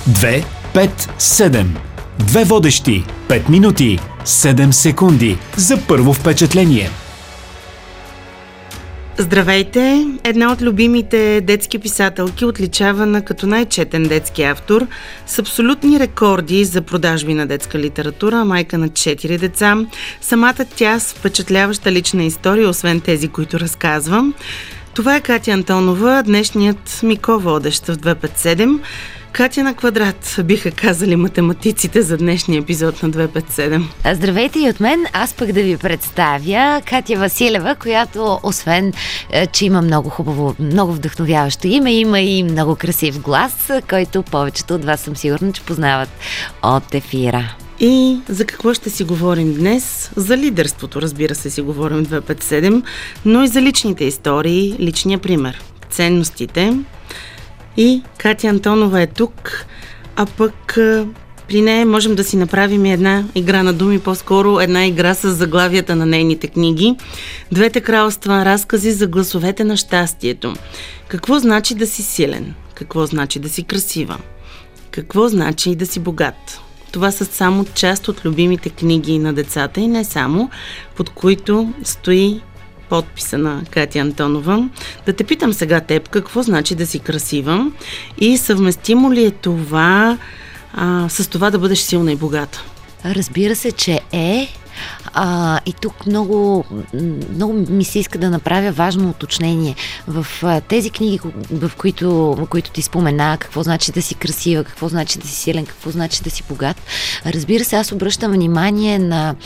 2, 5, 7. Две водещи. 5 минути. 7 секунди за първо впечатление. Здравейте! Една от любимите детски писателки, отличавана като най-четен детски автор, с абсолютни рекорди за продажби на детска литература, майка на 4 деца. Самата тя с впечатляваща лична история, освен тези, които разказвам. Това е Катя Антонова, днешният ми ко-водещ в 257. Катя на квадрат, биха казали математиците за днешния епизод на 257. Здравейте и от мен, аз пък да ви представя Катя Василева, която освен, че има много хубаво, много вдъхновяващо име, има и много красив глас, който повечето от вас съм сигурна, че познават от ефира. И за какво ще си говорим днес? За лидерството, разбира се, си говорим 257, но и за личните истории, личния пример, ценностите. И Катя Антонова е тук, а пък при нея можем да си направим една игра на думи, по-скоро една игра с заглавията на нейните книги. Двете кралства, разкази за гласовете на щастието. Какво значи да си силен? Какво значи да си красива? Какво значи да си богат? Това са само част от любимите книги на децата и не само, под които стои подписа на Катя Антонова. Да те питам сега теб, какво значи да си красива и съвместимо ли е това с това да бъдеш силна и богата? Разбира се, че е. И тук много ми се иска да направя важно уточнение. В тези книги, в които ти спомена, какво значи да си красива, какво значи да си силен, какво значи да си богат, разбира се, аз обръщам внимание на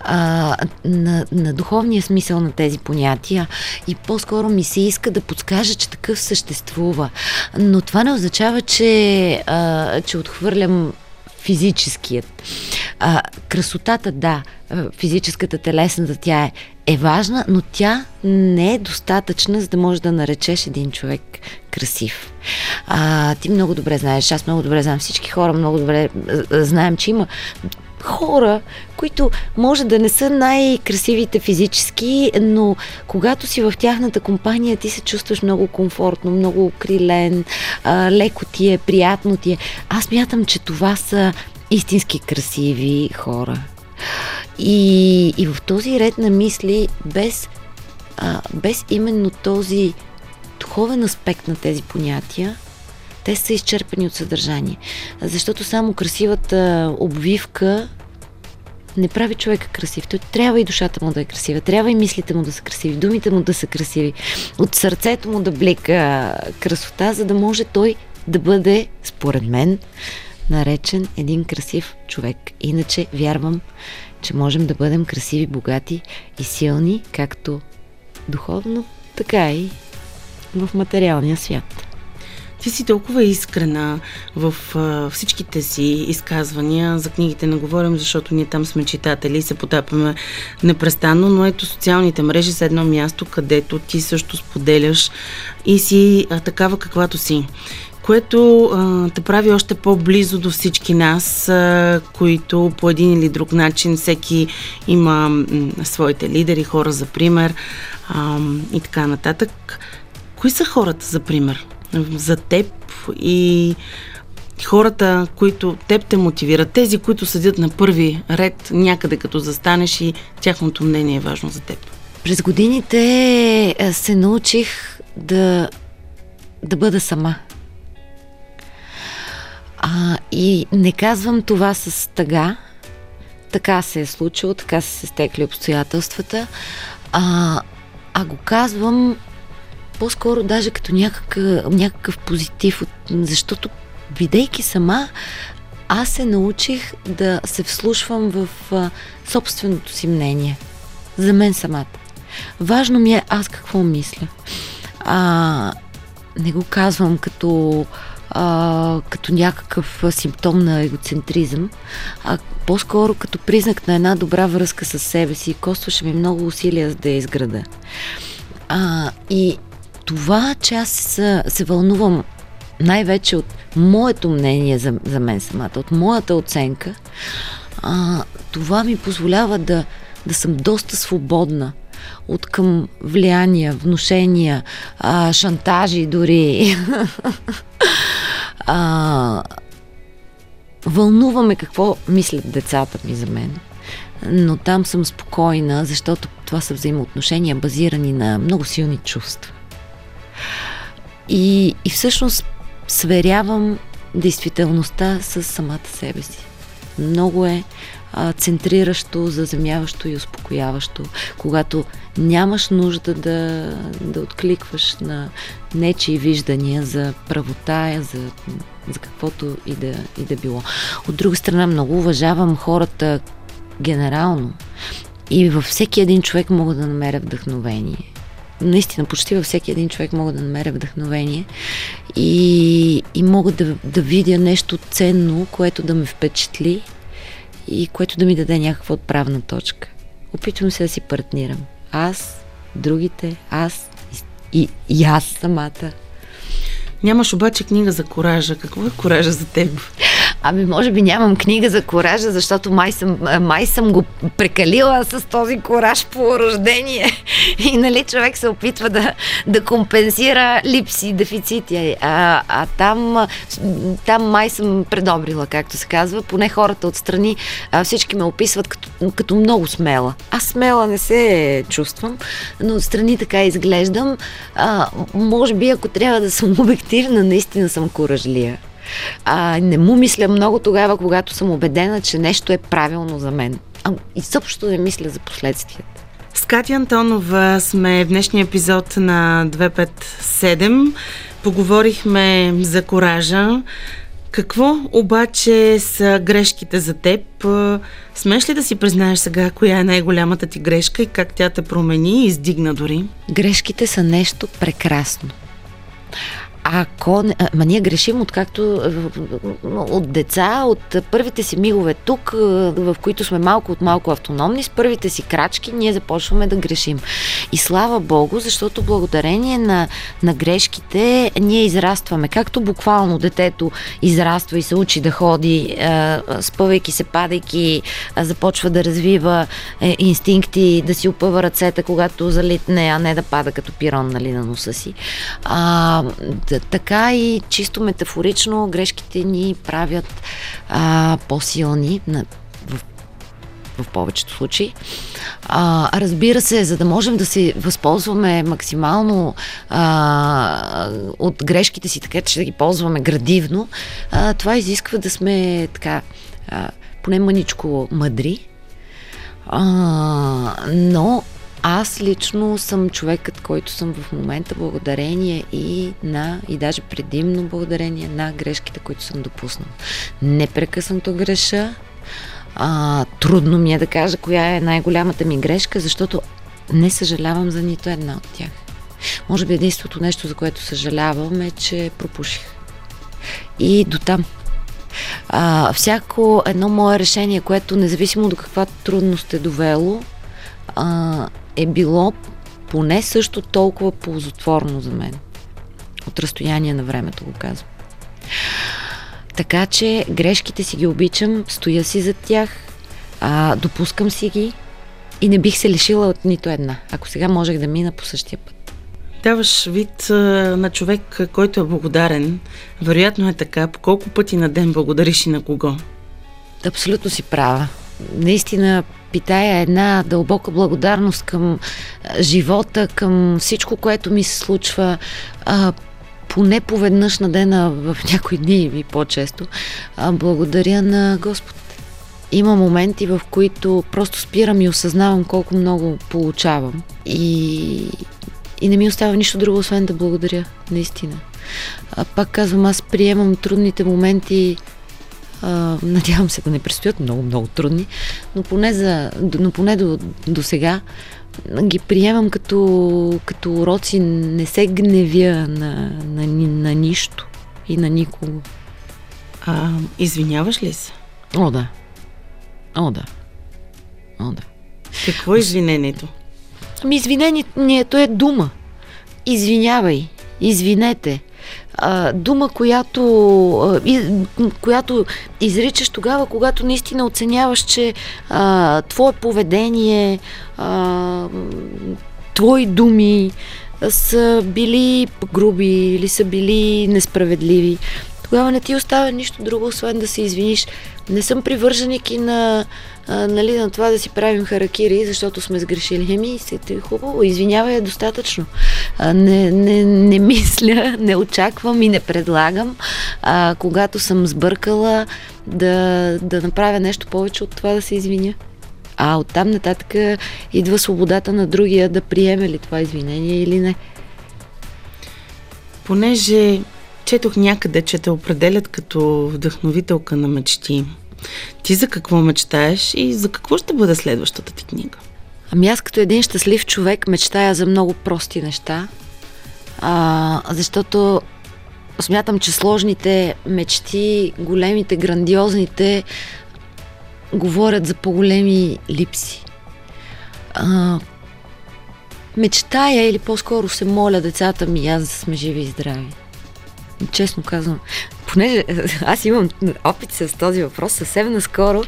духовния смисъл на тези понятия и по-скоро ми се иска да подскажа, че такъв съществува. Но това не означава, че отхвърлям физическият. Красотата, да, физическата, телесната, тя е важна, но тя не е достатъчна, за да можеш да наречеш един човек красив. Ти много добре знаеш, аз много добре знам, всички хора много добре знаем, че има хора, които може да не са най-красивите физически, но когато си в тяхната компания, ти се чувстваш много комфортно, много окрилен, леко ти е, приятно ти е. Аз мятам, че това са истински красиви хора. И в този ред на мисли, без именно този духовен аспект на тези понятия, те са изчерпани от съдържание. Защото само красивата обвивка не прави човека красив. Той трябва и душата му да е красива, трябва и мислите му да са красиви, думите му да са красиви, от сърцето му да блика красота, за да може той да бъде, според мен, наречен един красив човек. Иначе вярвам, че можем да бъдем красиви, богати и силни, както духовно, така и в материалния свят. Ти си толкова искрена в всичките си изказвания. За книгите не говорим, защото ние там сме читатели и се потапяме непрестанно, но ето социалните мрежи са едно място, където ти също споделяш и си такава каквато си, което те прави още по-близо до всички нас, които по един или друг начин всеки има своите лидери, хора за пример и така нататък. Кои са хората за пример за теб и хората, които теб те мотивират, тези, които седят на първи ред някъде като застанеш и тяхното мнение е важно за теб? През годините се научих да бъда сама. И не казвам това с тъга. Така се е случило, така са се стекли обстоятелствата. Го казвам по-скоро даже като някакъв позитив, защото бидейки сама, аз се научих да се вслушвам в собственото си мнение. За мен самата. Важно ми е аз какво мисля. Не го казвам като някакъв симптом на егоцентризъм, а по-скоро като признак на една добра връзка с себе си. Костваше ми много усилия за да я изграда. И това, че аз се вълнувам най-вече от моето мнение за мен самата, от моята оценка, това ми позволява да съм доста свободна от към влияния, внушения, шантажи дори. вълнуваме какво мислят децата ми за мен, но там съм спокойна, защото това са взаимоотношения, базирани на много силни чувства. И всъщност сверявам действителността с самата себе си. Много е центриращо, заземяващо и успокояващо, когато нямаш нужда да откликваш на нечии виждания за правота, за каквото и да било. От друга страна, много уважавам хората генерално и във всеки един човек мога да намеря вдъхновение. Наистина, почти във всеки един човек мога да намеря вдъхновение и мога да видя нещо ценно, което да ме впечатли и което да ми даде някаква отправна точка. Опитвам се да си партнирам. Аз, другите, аз и аз самата. Нямаш обаче книга за коража. Какво е коража за теб? Ами, може би нямам книга за коража, защото май съм го прекалила с този кораж по рождение. И нали човек се опитва да компенсира липси, дефицити. Там май съм предобрила, както се казва. Поне хората отстрани всички ме описват като много смела. Аз смела не се чувствам, но отстрани така изглеждам. Може би, ако трябва да съм обективна, наистина съм коражлия. Не му мисля много тогава, когато съм убедена, че нещо е правилно за мен. И също не мисля за последствията. С Катя Антонова сме в днешния епизод на 257. Поговорихме за коража. Какво обаче са грешките за теб? Смееш ли да си признаеш сега коя е най-голямата ти грешка и как тя те промени и издигна дори? Грешките са нещо прекрасно. Ние грешим от деца, от първите си мигове тук, в които сме малко от малко автономни, с първите си крачки ние започваме да грешим. И слава Богу, защото благодарение на грешките ние израстваме. Както буквално детето израства и се учи да ходи, спъвайки се, падайки, започва да развива инстинкти, да си опъва ръцете, когато залитне, а не да пада като пирон, нали, на носа си. Така и чисто метафорично грешките ни правят по-силни в повечето случаи. Разбира се, за да можем да се възползваме максимално от грешките си, така че да ги ползваме градивно, това изисква да сме така поне мъничко мъдри. Но аз лично съм човекът, който съм в момента благодарение и даже предимно благодарение на грешките, които съм допуснал. Непрекъснато греша. Трудно ми е да кажа коя е най-голямата ми грешка, защото не съжалявам за нито една от тях. Може би единството нещо, за което съжалявам, е, че пропуших. И дотам. Всяко едно мое решение, което независимо до каква трудност е довело, е било поне също толкова ползотворно за мен. От разстояние на времето го казвам. Така че грешките си ги обичам, стоя си зад тях, допускам си ги и не бих се лишила от нито една, ако сега можех да мина по същия път. Даваш вид на човек, който е благодарен. Вероятно е така. По колко пъти на ден благодариш и на кого? Абсолютно си права. Наистина питая една дълбока благодарност към живота, към всичко, което ми се случва, поне поведнъж на дена, в някои дни и по-често. Благодаря на Господ. Има моменти, в които просто спирам и осъзнавам колко много получавам. И не ми остава нищо друго, освен да благодаря, наистина. Пак казвам, аз приемам трудните моменти. Надявам се да не предстоят много трудни, но поне до сега ги приемам като уроци. Не се гневя на нищо и на никого. Извиняваш ли се? О, да. Какво е извинението? Извинението е дума. Извинявай, извинете. Дума, която изричаш тогава, когато наистина оценяваш, че твое поведение, твои думи са били груби или са били несправедливи. тогава не ти оставя нищо друго, освен да се извиниш. Не съм привърженик и на това да си правим харакири, защото сме сгрешили. Хубаво, извинявай е достатъчно. Не мисля, не очаквам и не предлагам, когато съм сбъркала, да направя нещо повече от това да се извиня. А оттам нататък идва свободата на другия да приеме ли това извинение или не. Понеже четох някъде, че те определят като вдъхновителка на мечти. Ти за какво мечтаеш и за какво ще бъде следващата ти книга? Ами аз като един щастлив човек мечтая за много прости неща, защото смятам, че сложните мечти, големите, грандиозните, говорят за по-големи липси. Мечтая или по-скоро се моля децата ми аз да сме живи и здрави. Честно казвам, понеже аз имам опит с този въпрос съвсем наскоро,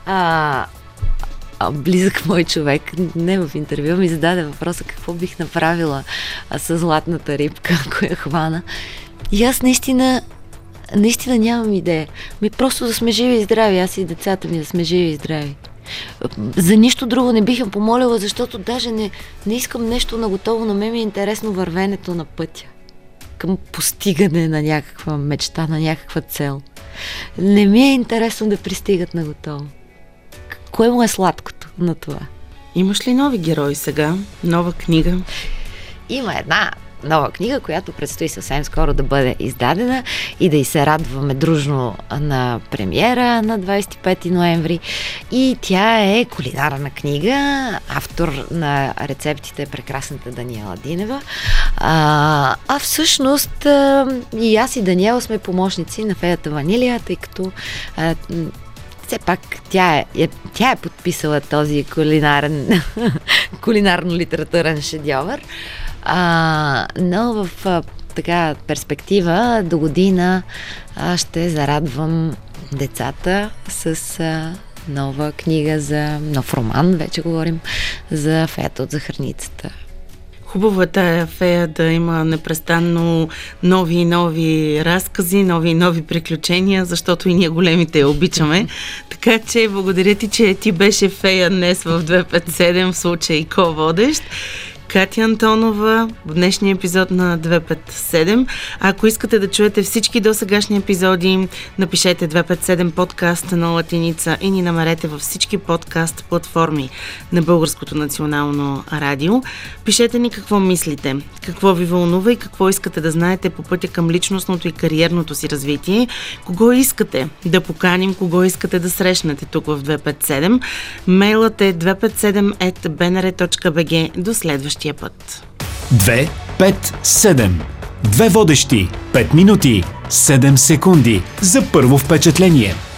близък мой човек, не в интервю, ми зададе въпроса какво бих направила с златната рибка, ако я хвана. И аз наистина нямам идея. Просто да сме живи и здрави, аз и децата ми да сме живи и здрави. За нищо друго не бих я помолила, защото даже не искам нещо наготово. На мен ми е интересно вървенето на пътя към постигане на някаква мечта, на някаква цел. Не ми е интересно да пристигат наготово. Кое му е сладкото на това? Имаш ли нови герои сега? Нова книга? Има една нова книга, която предстои съвсем скоро да бъде издадена и да й се радваме дружно на премиера на 25 ноември. И тя е кулинарна книга, автор на рецептите е прекрасната Даниела Динева. Всъщност и аз и Даниела сме помощници на Феята Ванилия, тъй като все пак тя е подписала този кулинарно-литературен шедьовър. Но в така перспектива до година ще зарадвам децата с нова книга за нов роман, вече говорим за Феята от захарницата. Хубаво е тая фея да има непрестанно нови и нови разкази, нови и нови приключения, защото и ние големите я обичаме. Така че благодаря ти, че ти беше фея днес в 257, в случай ко-водещ. Катя Антонова в днешния епизод на 257. Ако искате да чуете всички досегашни епизоди, напишете 257 подкаст на латиница и ни намерете във всички подкаст платформи на Българското национално радио. Пишете ни какво мислите, какво ви вълнува и какво искате да знаете по пътя към личностното и кариерното си развитие. Кого искате да поканим, кого искате да срещнете тук в 257. Мейлът е 257@bnr.bg. До следващия път. 257. Две водещи. 5 минути. 7 секунди за първо впечатление.